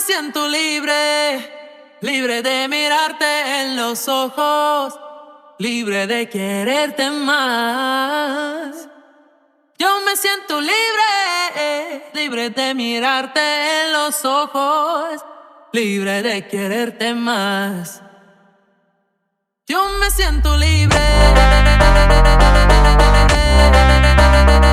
siento libre, libre de mirarte en los ojos, libre de quererte más. Yo me siento libre, libre de mirarte en los ojos, libre de quererte más. Yo me siento libre.